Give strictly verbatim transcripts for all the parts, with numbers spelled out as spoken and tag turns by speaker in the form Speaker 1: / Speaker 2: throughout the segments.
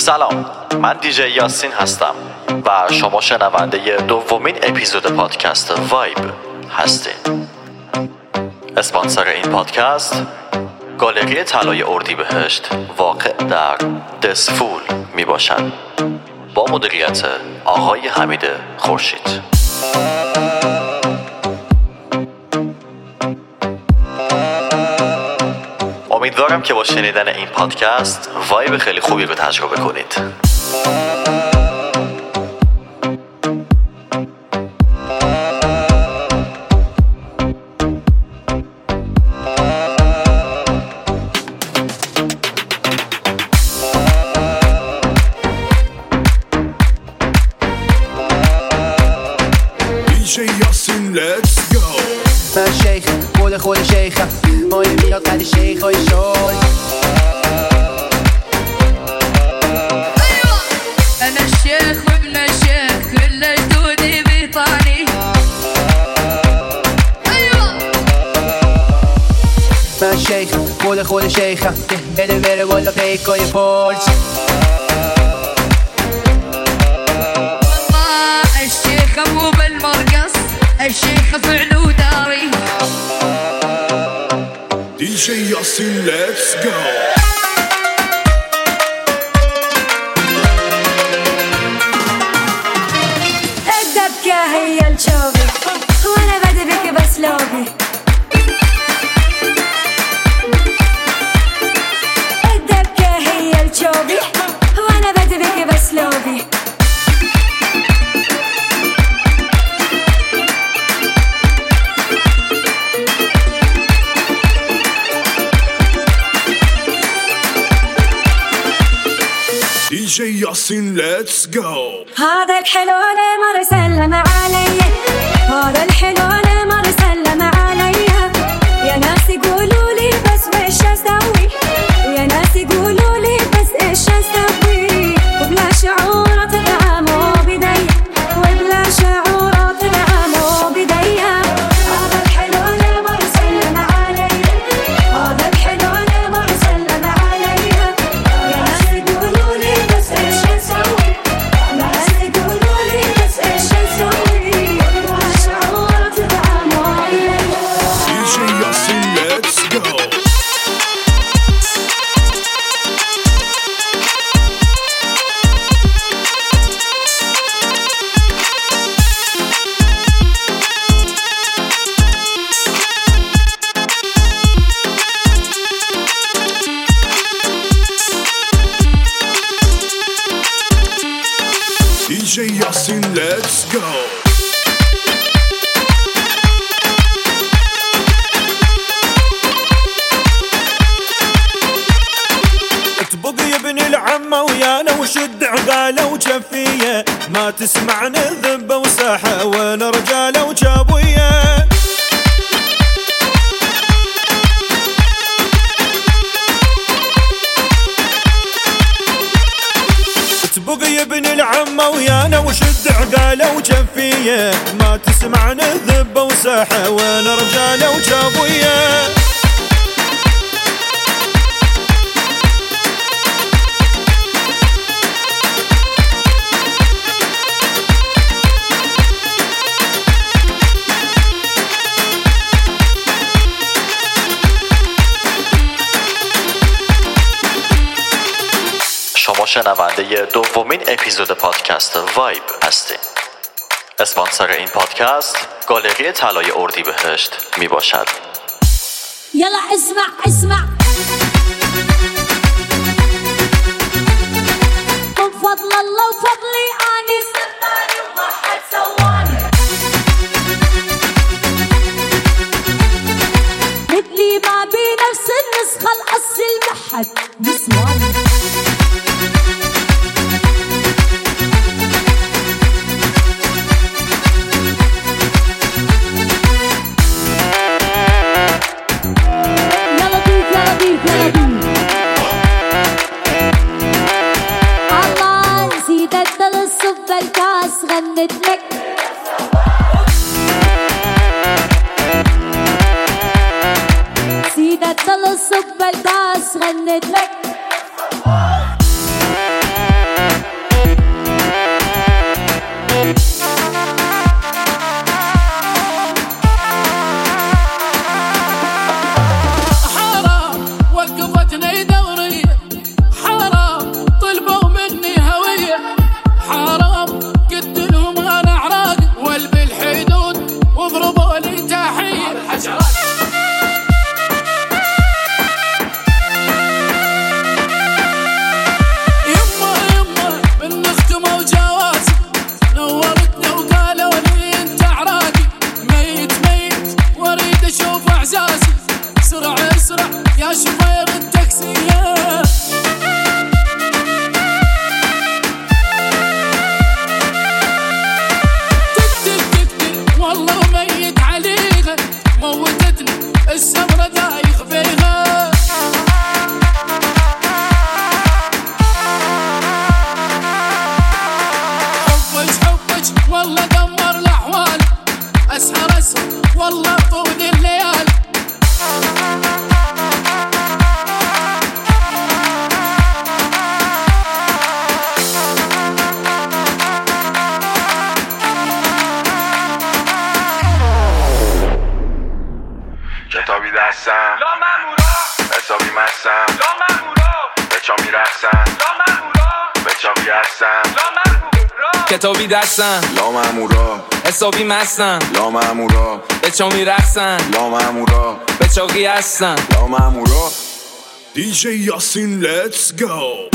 Speaker 1: سلام، من دیجی یاسین هستم و شما شنونده دومین اپیزود پادکست وایب هستین. اسپانسر این پادکست گالری طلای اردیبهشت واقع در دسفول می باشد با مدیریت آقای حمید خورشید. امیدوارم که با شنیدن این پادکست وایب خیلی خوبی رو تجربه کنید.
Speaker 2: Let's go.
Speaker 3: من شیخ خود خود شیخم مایه میاد قدی شیخ های شای
Speaker 4: ايوه انا الشيخ وابن الشيخ كل جدودي بيطاني ايوه
Speaker 3: من شیخ خود خود شیخم بده بره والا پیکای پولز
Speaker 4: والله الشيخ ابو بالمرقص الشيخ فعلو داري
Speaker 2: دي جي ياسين let's go.
Speaker 5: الدبكة هي الشوبي وانا بدي بك بس لوبي الدبكة هي الشوبي وانا بدي بك بس لوبي
Speaker 2: دي جي ياسين let's go.
Speaker 5: هذا الحلو ما سلم علي هذا الحلو ما سلم علي يا ناس يقولوا لي بس وش اسوي يا ناس يقولوا لي بس ايش اسوي وبلا شعور تدعموا بدي وبلا شعور تدعموا بدي هذا الحلو ما سلم علي هذا الحلو ما سلم علي يا ناس يقولوا لي بس ايش اسوي ناس يقولوا لي بس ايش اسوي وبلا شعور تدعموا بدي
Speaker 2: دي جي ياسين let's go. دي جي ياسين let's go.
Speaker 6: اطبق يا ابن العمة ويانا وشد عقاله وجفية ما تسمع نذبة وساحة ولا رجالة وجابوية اطبق يا ابن العمة ويانا وشد عقاله وجفية ما تسمع نذبة وساحة ولا رجالة وجابوية
Speaker 1: شما شنونده دومین اپیزود پادکست وایب هستین. اسپانسر این پادکست گالری طلای اردیبهشت می باشد.
Speaker 5: يلا اسمع اسمع من فضل الله وفضلي اني سلطاني وما حد سواني مثلي ما بي نفس النسخة الاصل ما حد نسواني يلا بيك يلا بيك يلا بيك الله نسيت ادل صب الكاس غنت لك نسيت ادل صب الكاس غنت لك
Speaker 7: هستم
Speaker 8: کتابی دستم
Speaker 7: لا مامورا
Speaker 8: حسابی مستم
Speaker 7: لا مامورا
Speaker 8: به چا میرقصن
Speaker 7: لا مامورا
Speaker 8: به چاقی هستن
Speaker 7: لا مامورا
Speaker 2: دی جی یاسین let's go.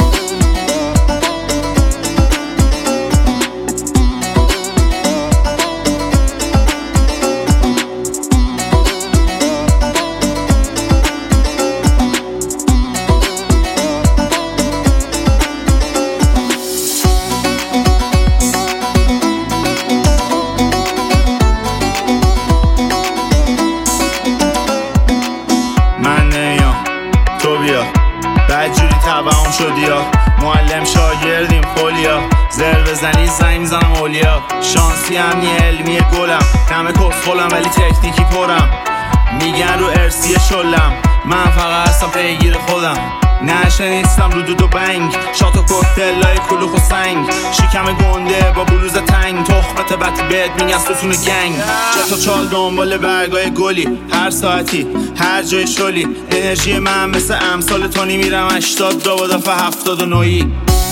Speaker 9: بدجوری تبعهم شدی یا معلم شاگردیم فولیا زر بزنی زنگ میزنم اولیا شانسی امنی علمی گلم همه کسخولم ولی تکنیکی پرم میگن رو ارسی شلم من فقط هستم پیگیر خودم نشه نیستم رو دود و بنگ شات و کوکتلای کلوخ و سنگ شکم گنده با بلوز تنگ تخمت بطی بهت میگن ستون گنگ جتا چال دنبال برگای گلی هر ساعتی هر جای شلی انرژی من مثل امثال تونی میرم هشتاد دو با دفعه هفتاد و نوی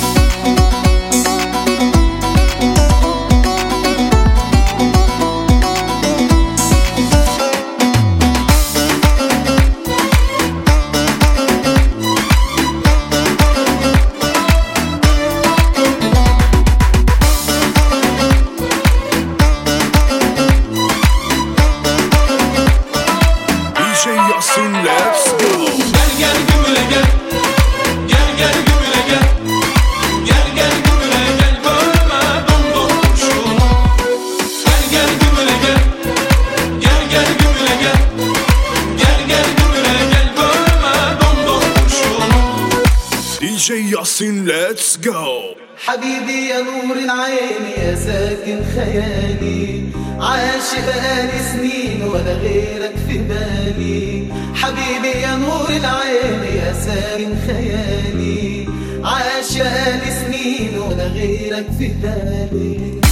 Speaker 2: let's go.
Speaker 10: Gel gel gümüle gel. Gel gel gümüle gel. Gel gel gümüle gel. Bölme domdom kuşunu. Gel gel gümüle gel. Gel gel gümüle gel. Gel gel gümüle gel. Bölme domdom kuşunu.
Speaker 2: دی جی یاسین let's go.
Speaker 11: حبيبي يا نور العين يا ساكن خيالي عاشق بقالي سنين ولا غيرك في بالي حبيبي يا نور العين يا ساكن خيالي عاشق بقالي سنين ولا غيرك في بالي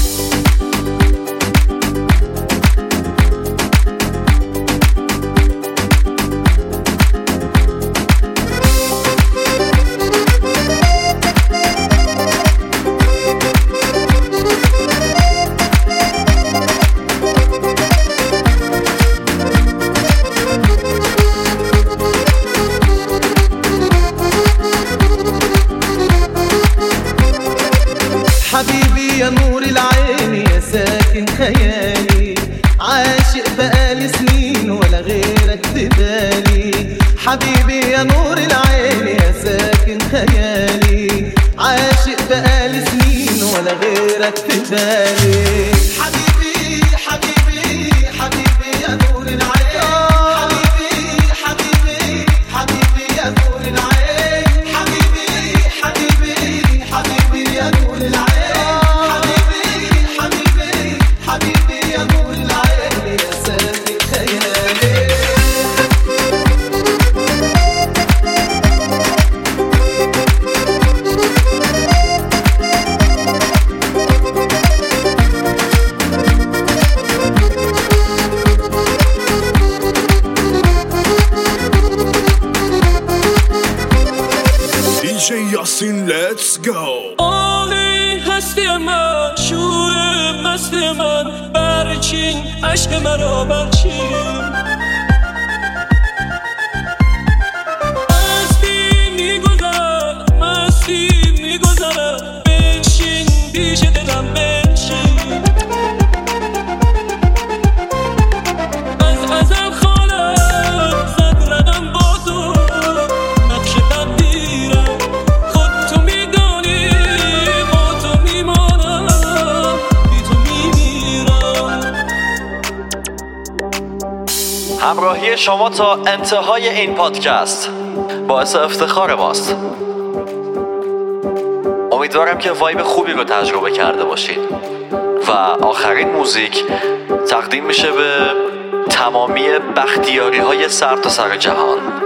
Speaker 11: حبيبي يا نور العين يا ساكن خيالي عاشق بقالي سنين ولا غيرك في بالي حبيبي يا نور العين يا ساكن خيالي عاشق بقالي سنين ولا غيرك في بالي حبيبي حبيبي حبيبي يا نور العين حبيبي حبيبي حبيبي يا نور العين حبيبي حبيبي حبيبي يا نور العين
Speaker 2: دی جی یاسین let's go.
Speaker 12: عالی هستی من شور مست من برچین عشق مرا برچین مستی میگذرم مستی میگذرم بنشین پیش دلم بنشین از ازل خالم زد ردم با تو نقش تقدیرم خود تو میدانی با تو میمانم بی تو میمیرم.
Speaker 1: همراهی شما تا انتهای این پادکست باعث افتخار ماست. امیدوارم که وایب خوبی رو تجربه کرده باشید و آخرین موزیک تقدیم میشه به تمامی بختیاری های سر تا سر جهان.